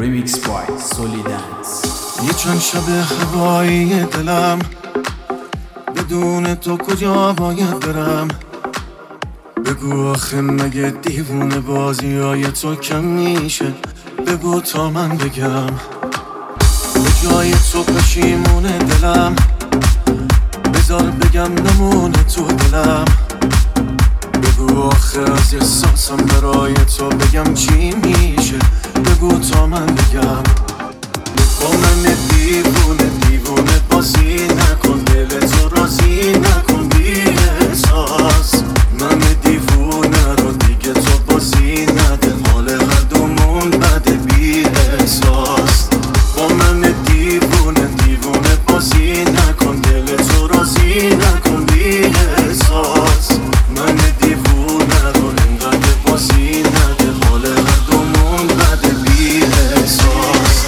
Remix by Solidance. یه چند شب هوایی دلم بدون تو کجا باید برم؟ بگو آخه مگه دیوونه بازی های تو کم میشه؟ بگو تا من بگم به جای تو پشیمونه دلم، بذار بگم نمونه تو دلم. بگو آخه از احساسم برای تو بگم چی میشه؟ بگو تا من بگم. با من دیوونه بازی نکن، دل تو راضی نکن بی احساس. من دیوونه رو دیگه تو بازی نده، حال هر دومون بده بی احساس. با من دیوونه بازی نکن، دل تو راضی نکن بی احساس. من دیوونه رو انقدر بازی نده، حال هر دومون بده بی احساس.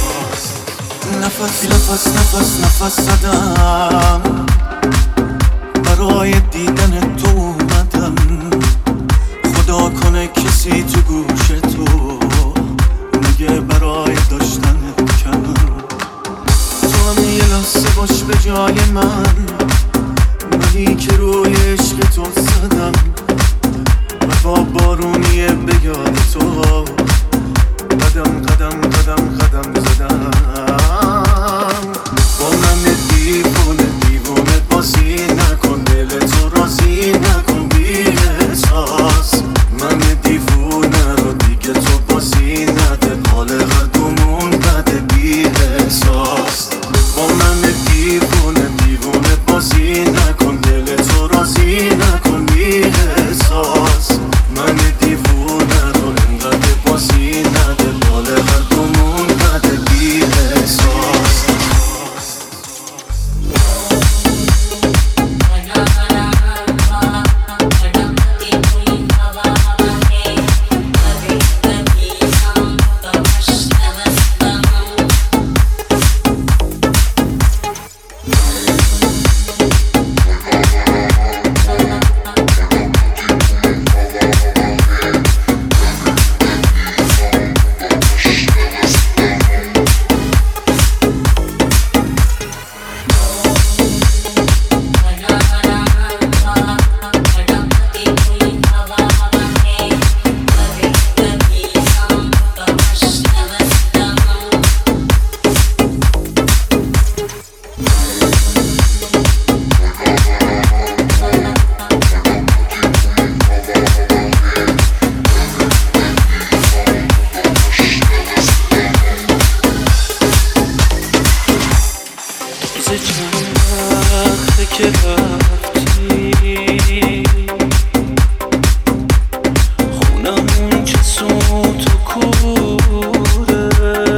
نفس زدم برای دیدن تو اومدم. خدا کنه کسی تو گوش تو میگه برای داشتن کم. تو هم یه لحظه باش به جای منی که روی عشق تو زدم. و با بارونیه به یاد تو قدم زدم. با من دیوونه بازی نکن، دل تو راضی نکن بی احساس. من دیوونه رو دیگه تو بازی نده، حال هر دومون بده بی احساس. با من دیوونه بازی نکن، دل تو راضی نکن بی احساس. من دیوونه رو انقدر بازی نده، حال هر دومون بده بی احساس. که رفتی خونمون چه سوت و کوره،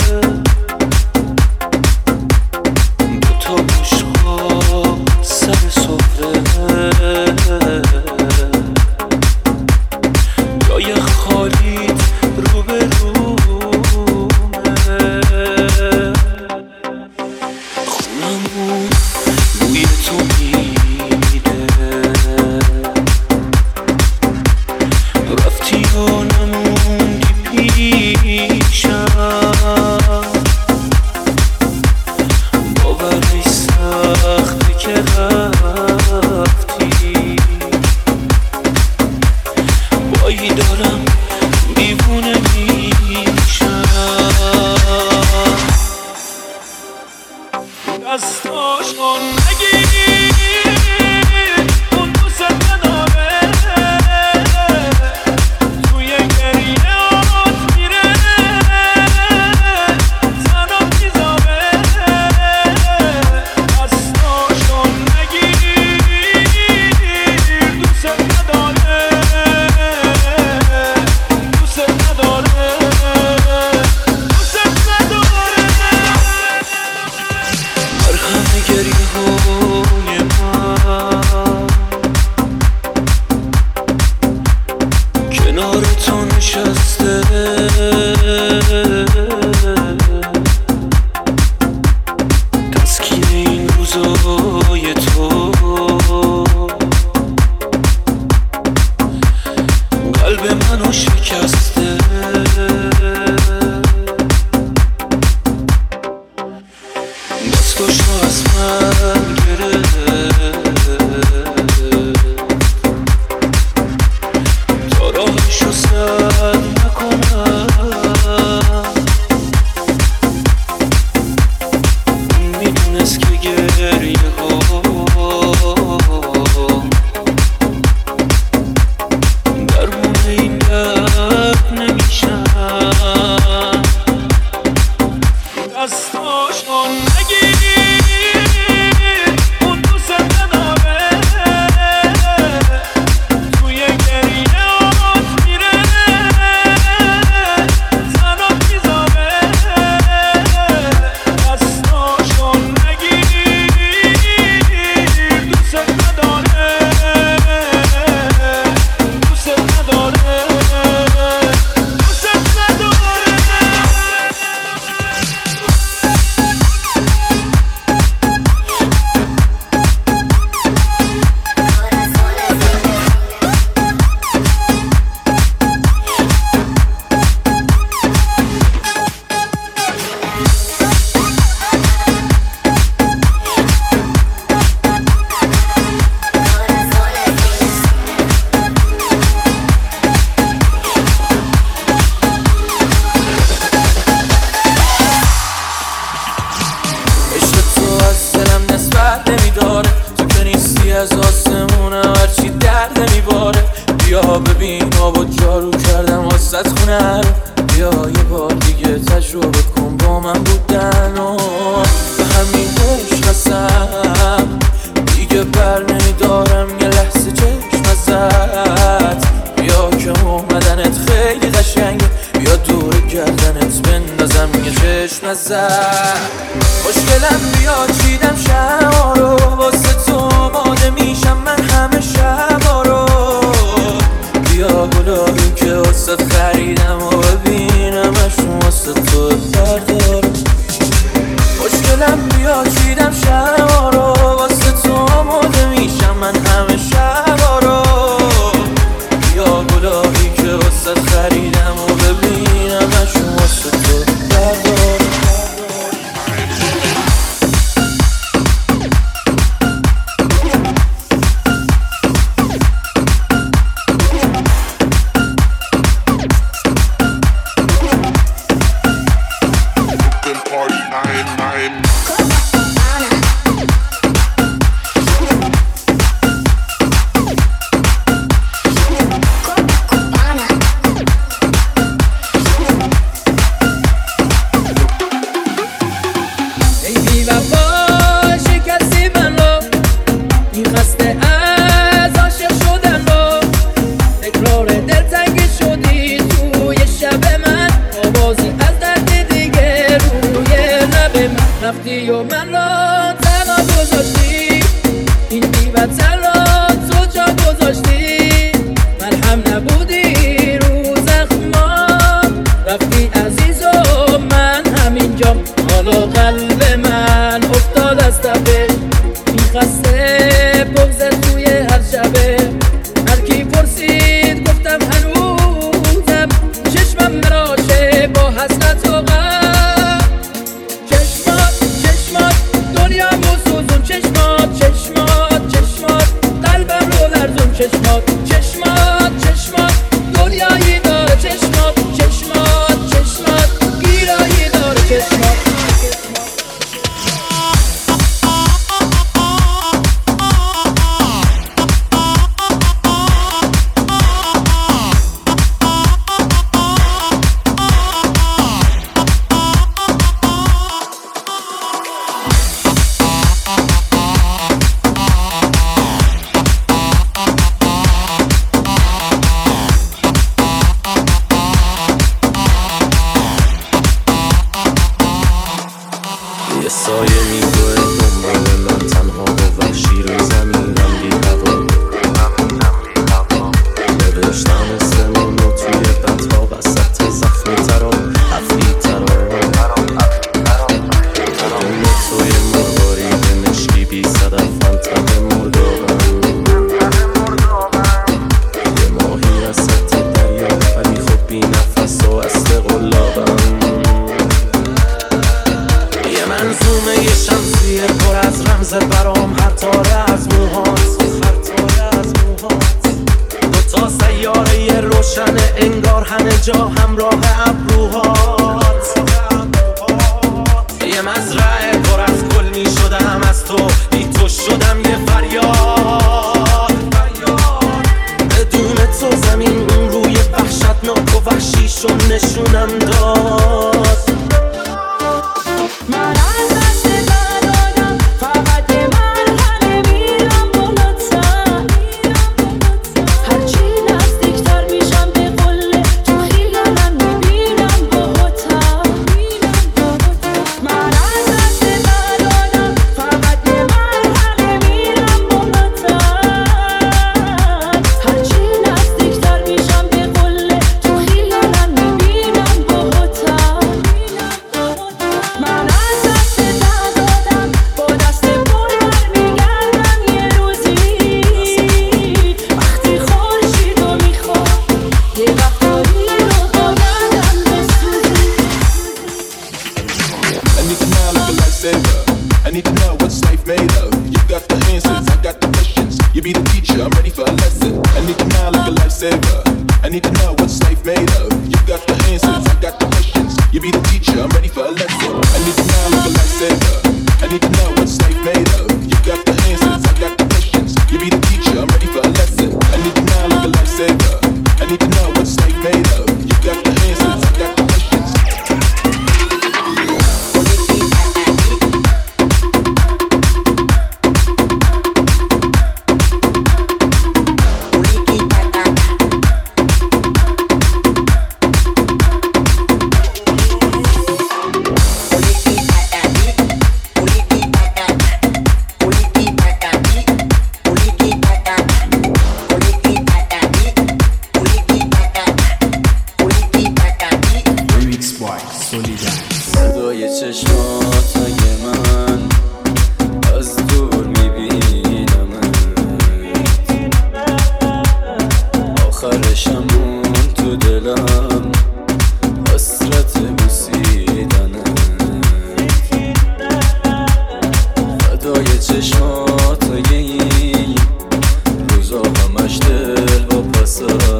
دوتا بشقاب سر سفره، جای خالیت رو به رومه. خونمون بوی تو میده، رفتی و نموندی پیشم. باورش سخته که رفتی، بایی دارم دیوونه میشم. دستاشو نگیر، اون دوست نداره، توی گریهات میره، زنم میذاره. دستاشو نگیر، دوست نداره، دوست نداره. مرهم گریه های من کنار تو نشسته، تسکین این روزای تو قلب منو شکسته. دستاشو از من گرفت تا راهشو سد نکنم میدونست که گریه ها درمون این درد نمیشن دستاشو نگیر اون دوست نداره توی گریهات میره زنات میذاره دستاشو نگیر دوست نداره دوست نداره دوست نداره از آسمونه هرچی درد نمیباره بیا ببین آب و جارو کردم واسط خونه رو بیا یه بار دیگه تجربه کن با من بودن و به همین عشق هستم دیگه بر نمیدارم یه لحظه چشم ازت بیا که اومدنت خیلی قشنگه بیا دور گردنت بندازم یه چشم ازت خوشگلم بیا چیدم شما رو واسه تو آماده میشم من همه شبا رو بیا گلایی که واسه خریدم و ببینمشون واسه تو بردارم خوشگلم بیا چیدم شما رو واسه تو آماده میشم من همه شبا رو بیا گلایی که واسه خریدم و ببینمشون واسه تو بردارم رفتی و من را تنها گذاشتی این بی‌وطن را تو جا گذاشتی مرهم نبودی رو زخمام رفتی عزیز و من همینجام حالا قلب من افتاد از تپه میخسته بغضت توی هر شبه هر کی پرسید گفتم هنوزم چشمم مراشه با حسرت و غم چشمات چشمات دنیایی داره چشمات گیرایی داره چشمات یه سایه میگوه دنبال من تنها و وحشی رو زمینم بی هوا نوشتم اسمون رو توی بطها وسط زخمی ترا حفلی ترا بدون توی مرواری به مشکی بی صدف فانتم مردابم یه ماهی رسط دریا ولی خب بی نفس و اصل قلابم منظومه یه شمسیه پر از رمز برام، هر تاره از موهات، دوتا سیاره روشن انگار همه جا همراه ابروهات. یه مزرعه پر از گل می شدم، از تو بی تو شدم یه فریاد. بدون تو زمین اون روی وحشتناک و وحشیشو نشونم داد. من از دست دادم فقط یه مرحله میرم بالاتر، هرچی نزدیکتر میشم به قله تو خیالم میبینم باهاتر. من از دست دادم فقط یه مرحله میرم بالاتر، هرچی نزدیکتر میشم به قله تو خیالم میبینم باهاتر. من از دست دادم با دست پر برمیگردم یه روزی، وقتی خورشیدو میخوام یه وقتایی رو با گردم بسوزی. I need to know like a lifesaver. I need to know what's life made of. You got the answers, I got the questions. You be the teacher, I'm ready for a lesson. I need to know like a lifesaver. I need to know what's life made of. You got the answers, I got the questions. You be the teacher, I'm ready for a lesson. I need to know like a lifesaver. I need to know what's life made of. You got the answers, I got the questions. You be the teacher, I'm ready for a lesson. I need to know like a lifesaver. I need to know what's life made of. You got the answers, I got the questions. Remix by Solidance. صدای چشماتای من از دور میبینمت، آخرشم مون تو دلم حسرت بوسیدنت. فدای چشماتای این روزا همش دل و پسم.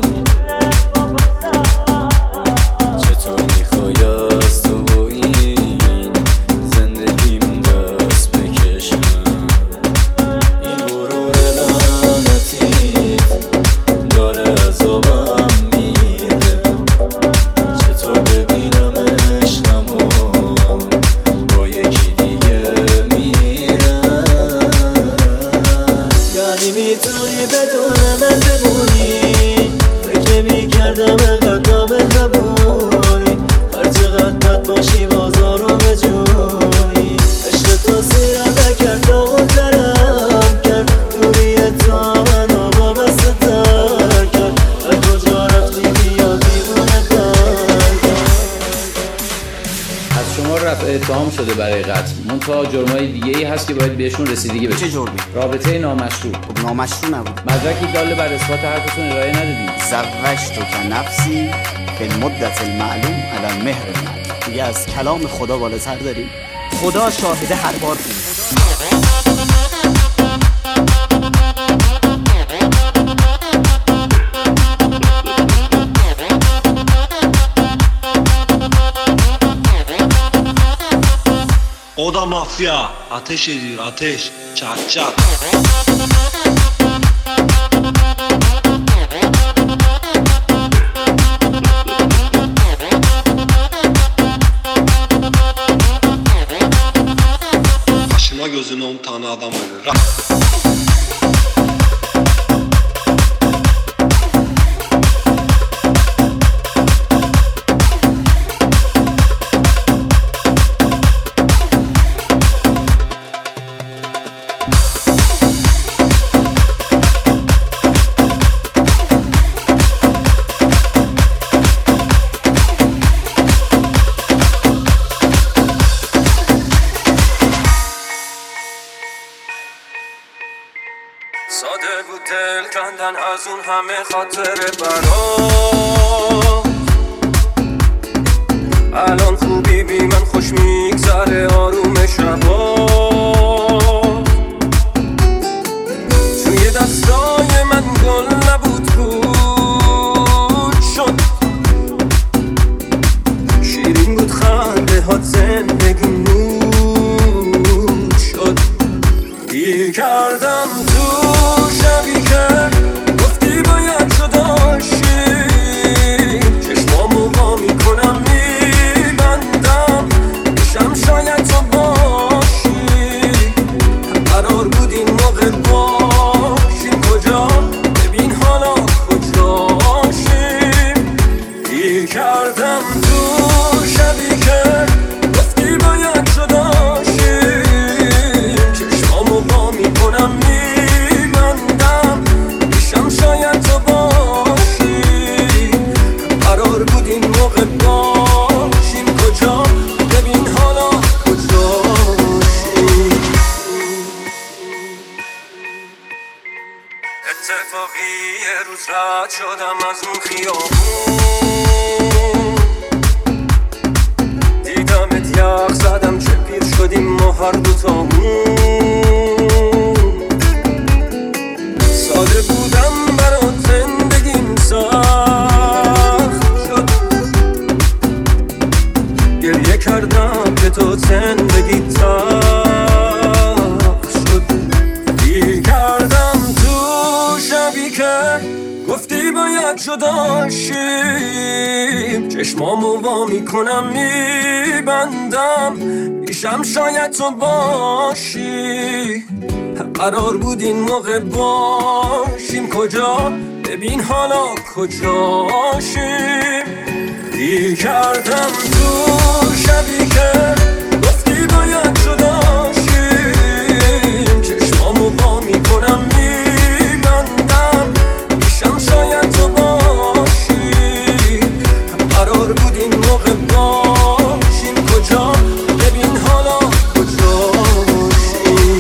چطور میخوای از تو با این زندگیم دست بکشم؟ این غرور لعنتیت داره عذابم میده. چطور ببینم عشقمو با یکی دیگه میرم؟ یعنی میتونی بدون من بمونی؟ فکر میکردم انقدر مهربونی، هر چقدر بد باشی بازارو به جونی. عشق تو سیرم نکرد داغ‌ترم کرد، دوری تو منو با بسته تر کرد. هر کجا رفتی بیا دیوونه تر کرد. از شما رفع اتهام شده برای قتل، منتها جرمای دیگه ای هست که باید بهشون رسیدگی بشه. چه جرمی؟ رابطه نامشروع. خب نامشروع نبود. مدرکی دال بر اثبات حرفتون ارائه ندادید. زوجتو که نفسی به مدت المعلوم علی المهر المعلوم. دیگه از کلام خدا بالاتر داریم؟ خدا شاهده هر بار بود. O da mafya. Ateş ediyor, ateş. Çat çat. Başına gözüne 10 tane adam ölür. ساده بود دل کندن از اون همه خاطر برام. الان خوبی بی من خوش میگذره آرومش کردم تو شبی که گفتی باید جدا شی چشمامو وا میکنم میبندم میشم شاید تو باشی قرار بود این موقع باشیم کجا ببین حالا کجاشیم گیر کردم تو شبی که گفتی باید جدا شی چشمامو وا میکنم میبندم میشم شاید تو باشی قرار بود این موقع باشیم کجا ببین حالا کجاشیم اتفاقی یه روز رد شدم از اون خیابون دیدمت یخ زدم چه پیر شدیم ما هر دوتامون ساده بودم برات زندگیم سخت شد گریه کردم که تو زندگی تلخ شد گیر کردم تو شبی که گفتی باید جدا شیم چشمامو وا میکنم میبندم میشم شاید تو باشی قرار بود این موقع باشیم کجا ببین حالا کجاشیم گیر کردم تو شبی که گفتی باید جدا شیم چشمامو وا میکنم میبندم میشم شاید تو باشی قرار بود این موقع باشیم کجا ببین حالا کجاشیم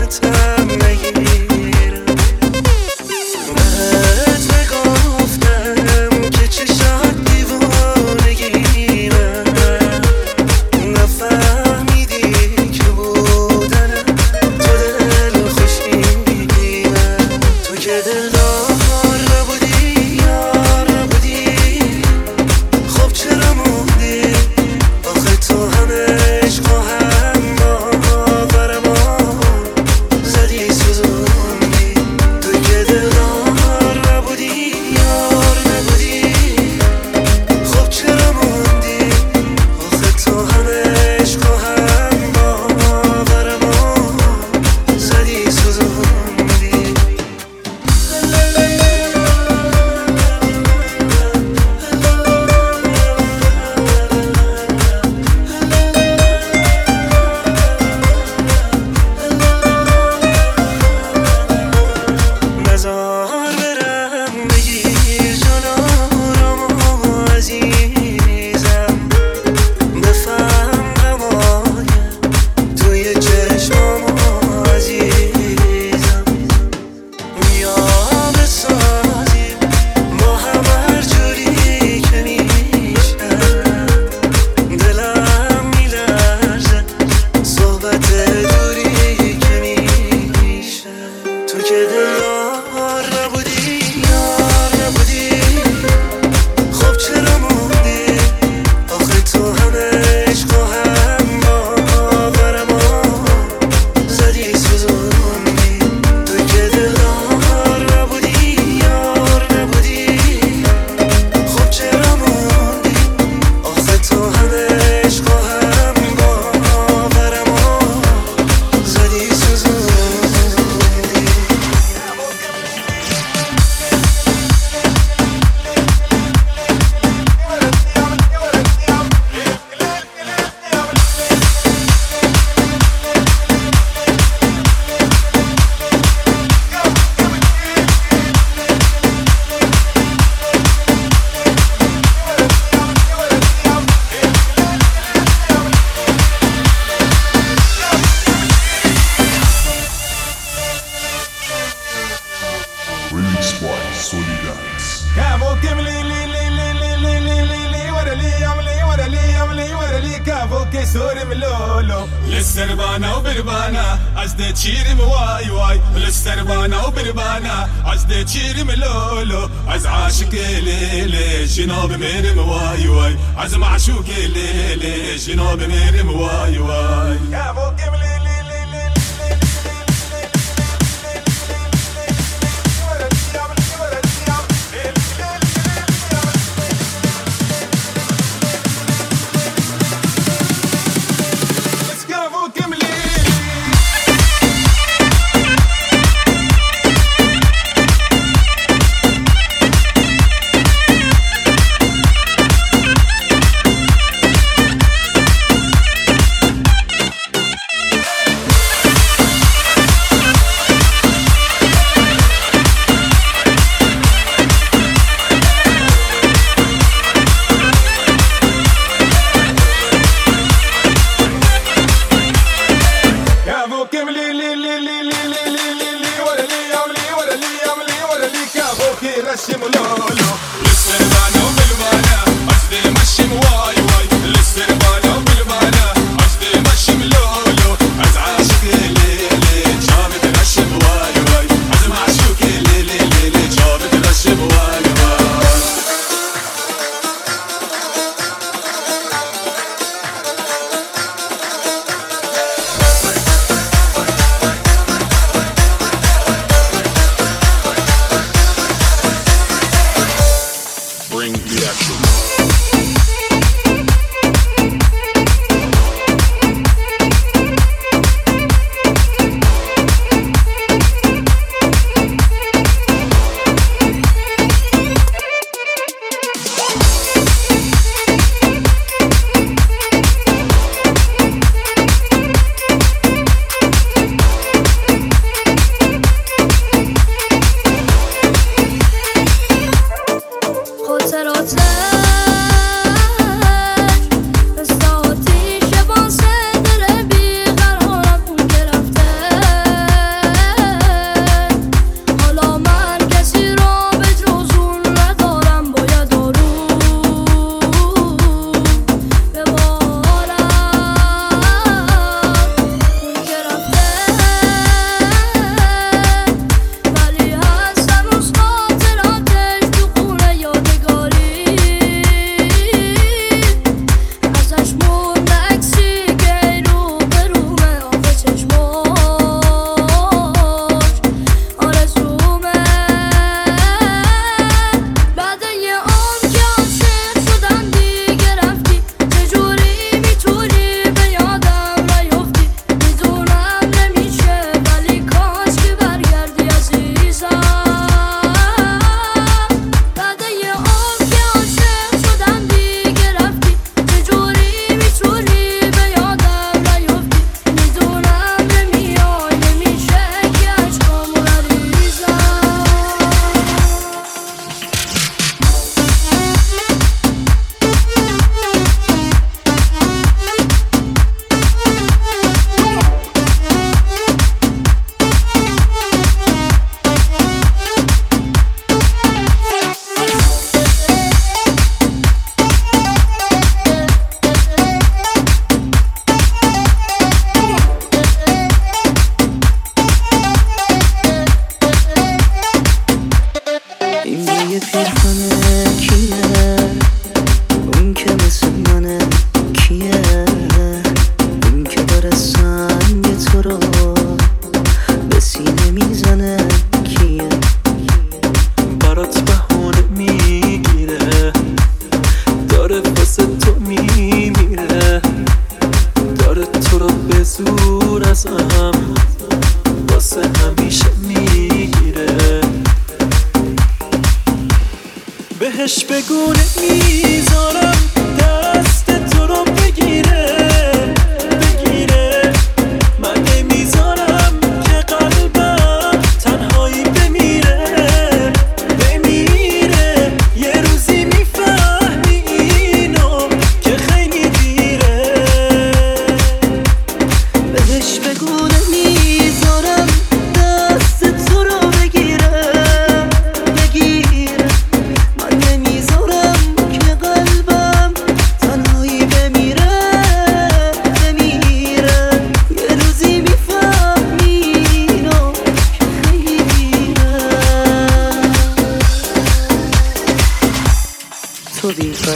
راحتم نگیرم بهت نگفتم که چشات دیوانگیمه نفهمیدی که بودنم تو دل خوشیمه تو که دلدار نبودی یار نبودی خب چرا موندی آخه تو همه عشق و هم باور ما زدی سوزوندی تو که دلدار نبودی یار نبودی خب چرا موندی آخه تو همه عشق و هم باور ما زدی سوزوندی نزار برم بگیر جان آرام و عزیزم بفهم غمای توی چشمام عزیزم بیا بسازیم با هم هر جوری که میشه دلم میلرزه صحبت دوری که میشه تو که دلدار نبودی یار نبودی خب چرا موندی آخه تو همه عشق و هم باور ما زدی سوزوندی تو که دلدار نبودی یار نبودی خب چرا موندی آخه تو همه عشق و هم باور ما زدی سوزوندی Remix by Solidaris. كافو كملي لي لي لي لي لي لي لي لي ورا لي يملي ورا لي يملي ورا لي كافو كسور ملولو للسربانة وبربانة عزدة تشيري مواي واي للسربانة وبربانة عزدة تشيري ملولو عز عاشق ليلي جنوب ميرم واي واي عز معشوق ليلي جنوب ميرم واي واي كافو كملي لي لي لي رشم لولو للسربانة وبالبانة عزدي مشم واي واي للسربانة وبالبانة عزدي مشم لولو عز عاشق ليلي جابت رشم واي واي عز معشوق ليلي جابت رشم واي واي Bring the action. واسه همیشه میگیره. بهش بگو نمیذارم دست تو رو بگیره بگیره. من نمیذارم که قلبم تنهایی بمیره بمیره. یه روزی میفهمی اینو که خیلی دیره. بهش بگو نمیذارم دست تو رو بگیره بگیره. من نمیذارم که قلبم تنهایی بمیره بمیره. یه روزی میفهمی اینو که خیلی دیره. تو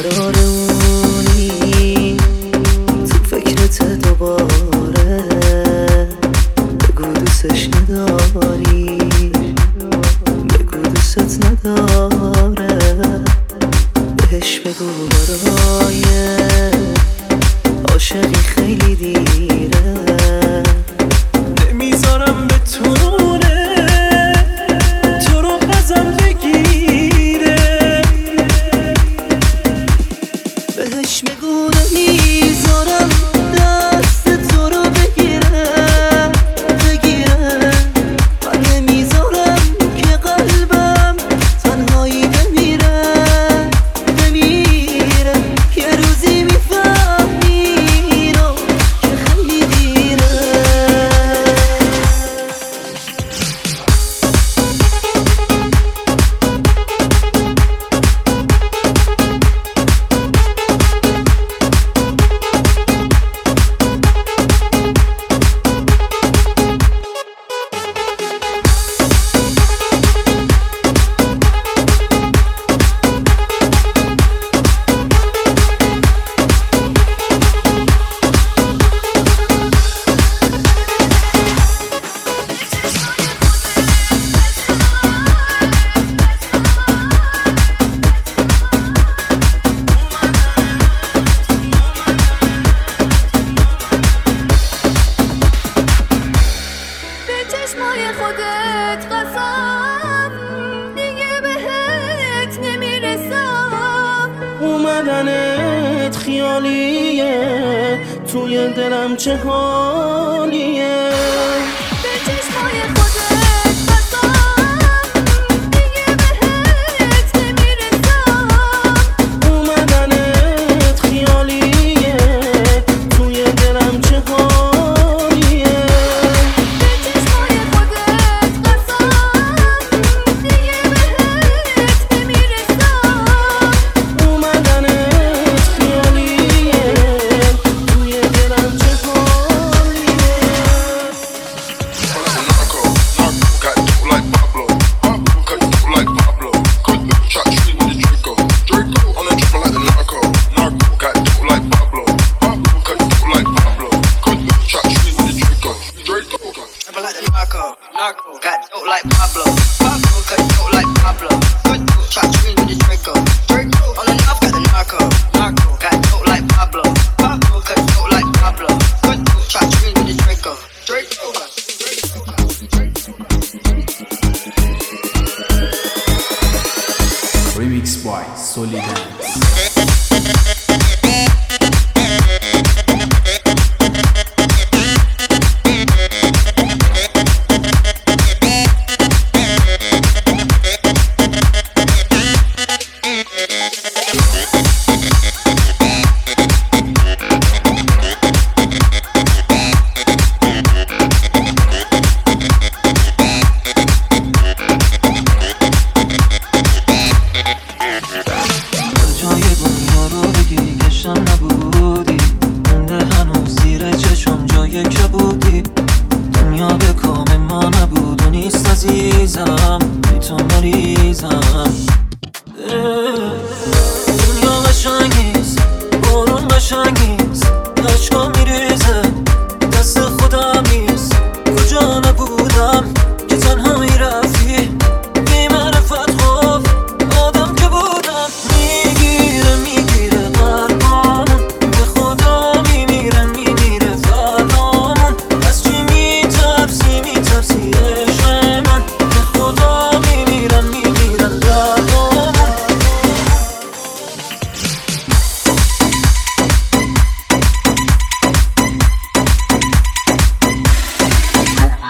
بیقرارونی تو فکرت دوباره. بگو دوستش نداری بگو دوست نداره. بهش بگو برای عاشقی خیلی دیره. نمیذارم بتونه تو رو ازم بگیره. بهش بگو نمیذارم دست تو رو بگیره بگیره. من نمیذارم که قلبم تنهایی بمیره بمیره. یه روزی میفهمی اینو که خیلی دیره. به چشمای خودت قسم دیگه بهت نمیرسم. اومدنت خیالیه توی دلم چه حالیه. به چشمای خودت قسم دیگه بهت نمیرسم. اومدنت خیالیه توی دلم چه حالیه. به چشمای خودت قسم دیگه بهت نمیرسم. اومدنت خیالیه توی دلم چه حالیه. Got dope like Pablo. Pablo cut dope like Pablo. Good dude, try to with the Draco. Draco on the knob got the narco. Narco got dope like Pablo. Pablo cut dope like Pablo. Good dude, try to with the Draco. Draco. Remix by Solidance. جای دنیا رو بگی کشم نبودی. مونده هنوز زیر چشم جای کبودی. دنیا به کام ما نبود و نیست عزیزم. بی تو مریضم. دنیا قشنگیست بارون قشنگیست. عشقا میریزه دست خودم نیست. کجا نبودم که تنها میرفتی. بی معرفت خوف آدم که بودم. میگیره قلبامون به خدا میمیره فرامون. از چی میترسی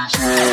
Smash.